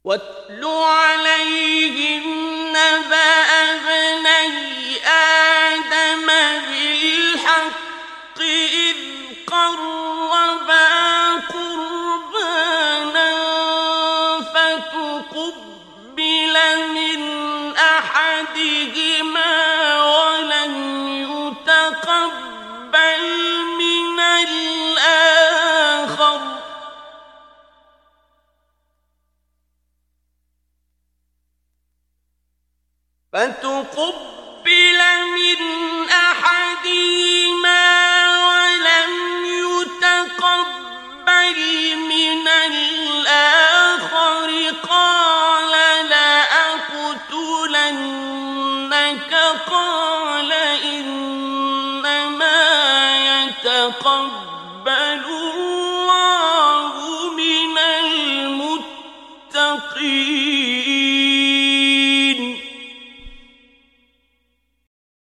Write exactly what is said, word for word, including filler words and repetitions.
واتل عليهم نبأ ابني آدم بالحق إذ قربا قربانا فتقبل من أحدهما ولم يتقبل من الآخر فتقبل من أحدهما ولم يتقبل من الآخر قال لأقتلنك قال إنما يتقبل الله من المتقين